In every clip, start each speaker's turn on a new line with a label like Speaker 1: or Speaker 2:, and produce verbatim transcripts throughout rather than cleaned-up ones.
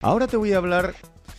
Speaker 1: Ahora te voy a hablar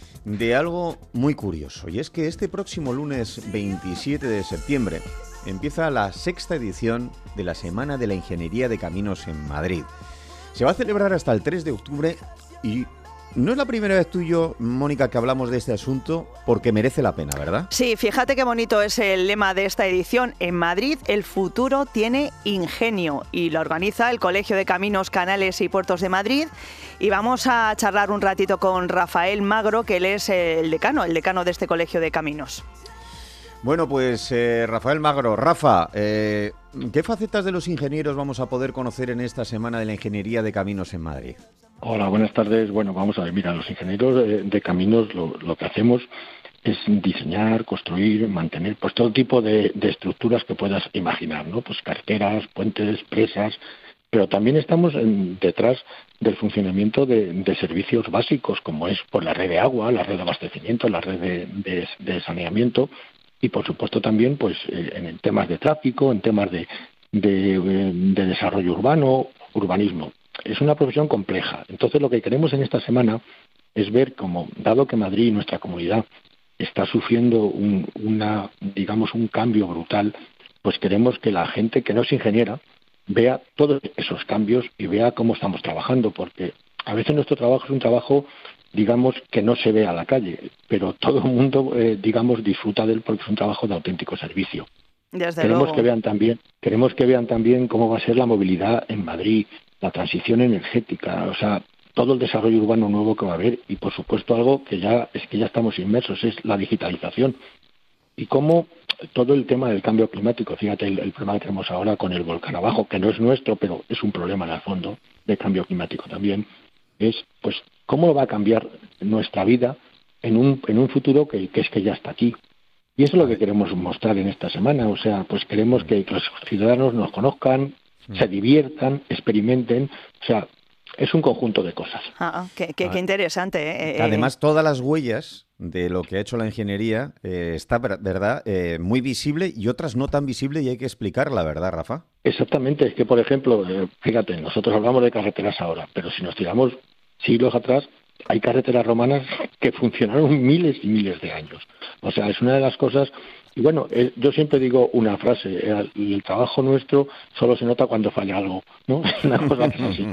Speaker 1: de algo muy curioso, y es que este próximo lunes veintisiete de septiembre empieza la sexta edición de la Semana de la Ingeniería de Caminos en Madrid. Se va a celebrar hasta el tres de octubre y no es la primera vez tú y yo, Mónica, que hablamos de este asunto, porque merece la pena, ¿verdad?
Speaker 2: Sí, fíjate qué bonito es el lema de esta edición. En Madrid, el futuro tiene ingenio, y lo organiza el Colegio de Caminos, Canales y Puertos de Madrid. Y vamos a charlar un ratito con Rafael Magro, que él es el decano, el decano de este Colegio de Caminos.
Speaker 1: Bueno, pues eh, Rafael Magro. Rafa, eh, ¿qué facetas de los ingenieros vamos a poder conocer en esta Semana de la Ingeniería de Caminos en Madrid?
Speaker 3: Hola, buenas tardes. Bueno, vamos a ver, mira, los ingenieros de, de caminos lo, lo que hacemos es diseñar, construir, mantener, pues todo tipo de, de estructuras que puedas imaginar, ¿no? Pues carreteras, puentes, presas, pero también estamos en, detrás del funcionamiento de, de servicios básicos, como es pues la red de agua, la red de abastecimiento, la red de, de, de saneamiento, y por supuesto también pues en temas de tráfico, en temas de, de, de desarrollo urbano, urbanismo. Es una profesión compleja. Entonces lo que queremos en esta semana es ver cómo, dado que Madrid, nuestra comunidad, está sufriendo un, una, digamos, un cambio brutal, pues queremos que la gente que no es ingeniera vea todos esos cambios y vea cómo estamos trabajando, porque a veces nuestro trabajo es un trabajo, digamos, que no se ve a la calle, pero todo el mundo, eh, digamos, disfruta de él porque es un trabajo de auténtico servicio.
Speaker 2: Desde
Speaker 3: queremos
Speaker 2: luego.
Speaker 3: que vean también, queremos que vean también cómo va a ser la movilidad en Madrid, la transición energética, o sea, todo el desarrollo urbano nuevo que va a haber, y por supuesto algo que ya es que ya estamos inmersos, es la digitalización. Y cómo todo el tema del cambio climático, fíjate el, el problema que tenemos ahora con el volcán abajo, que no es nuestro, pero es un problema en el fondo de cambio climático también, es pues cómo va a cambiar nuestra vida en un, en un futuro que, que es que ya está aquí. Y eso es lo que queremos mostrar en esta semana, o sea, pues queremos que los ciudadanos nos conozcan, se diviertan, experimenten, o sea, es un conjunto de cosas.
Speaker 2: Ah, qué, qué, qué interesante. ¿eh?
Speaker 1: Además, todas las huellas de lo que ha hecho la ingeniería eh, está, verdad, eh, muy visible, y otras no tan visible, y hay que explicarla, ¿verdad, Rafa?
Speaker 3: Exactamente, es que, por ejemplo, eh, fíjate, nosotros hablamos de carreteras ahora, pero si nos tiramos siglos atrás, hay carreteras romanas que funcionaron miles y miles de años. O sea, es una de las cosas. Y bueno, eh, yo siempre digo una frase, eh, el trabajo nuestro solo se nota cuando falla algo, ¿no? Es una cosa que es así.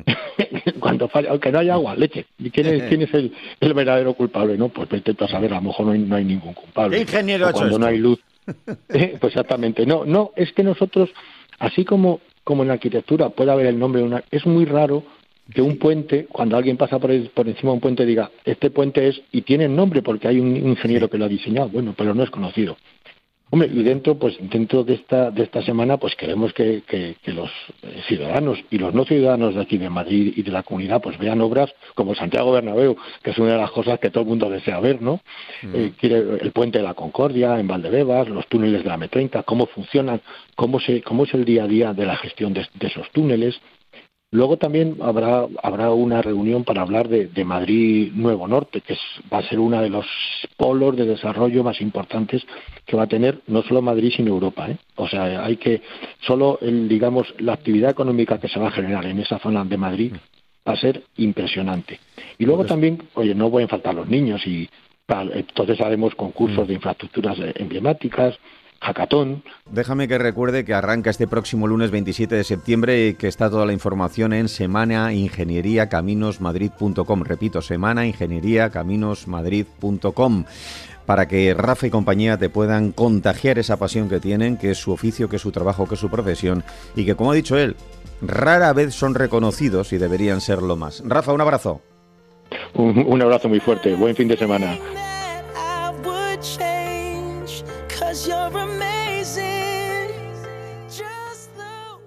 Speaker 3: Cuando falla, aunque no haya agua, leche. ¿Y quién es, quién es el, el verdadero culpable? No, pues vete a saber, a lo mejor no hay, no hay ningún culpable.
Speaker 1: ¿Qué ingeniero ha hecho
Speaker 3: cuando
Speaker 1: esto?
Speaker 3: No hay luz. Eh, pues exactamente. No, no, es que nosotros, así como, como en la arquitectura puede haber el nombre de una... Es muy raro que un puente, cuando alguien pasa por, el, por encima de un puente, diga, este puente es, y tiene nombre porque hay un ingeniero sí. que lo ha diseñado, bueno, pero no es conocido. Hombre, y dentro, pues dentro de esta de esta semana, pues queremos que, que, que los ciudadanos y los no ciudadanos de aquí de Madrid y de la comunidad, pues vean obras como Santiago Bernabéu, que es una de las cosas que todo el mundo desea ver, ¿no? Mm. Eh, quiere el puente de la Concordia en Valdebebas, los túneles de la eme treinta, cómo funcionan, cómo se cómo es el día a día de la gestión de, de esos túneles. Luego también habrá habrá una reunión para hablar de, de Madrid Nuevo Norte, que es, va a ser uno de los polos de desarrollo más importantes que va a tener no solo Madrid sino Europa, ¿eh? O sea, hay que solo el, digamos la actividad económica que se va a generar en esa zona de Madrid va a ser impresionante. Y luego pues, también, oye, no pueden faltar los niños y para, entonces haremos concursos de infraestructuras emblemáticas. Hackathon.
Speaker 1: Déjame que recuerde que arranca este próximo lunes veintisiete de septiembre y que está toda la información en semana ingeniería caminos madrid punto com. Repito, semana ingeniería caminos madrid punto com, para que Rafa y compañía te puedan contagiar esa pasión que tienen, que es su oficio, que es su trabajo, que es su profesión, y que, como ha dicho él, rara vez son reconocidos y deberían serlo más. Rafa, un abrazo.
Speaker 3: Un, un abrazo muy fuerte. Buen fin de semana.
Speaker 4: You're amazing.